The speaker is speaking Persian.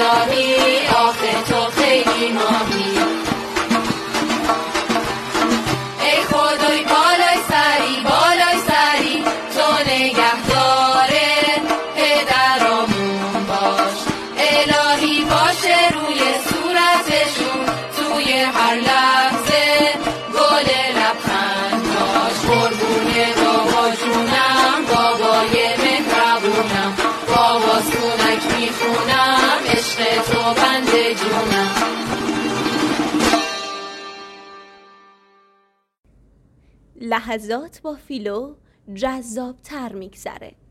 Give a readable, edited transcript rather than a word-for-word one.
الهی آخه تو خیلی ماهی. ای خدای بالای سری تو نگهداره پدرامون باش. الهی باشه روی صورتشون توی هر لحظه گل لبخنداش. قربون بابا جونم بابای مهربونم، بابا سونک میخونم عشق تو بنده جونم. لحظات با فیلو جذاب‌تر میگذره.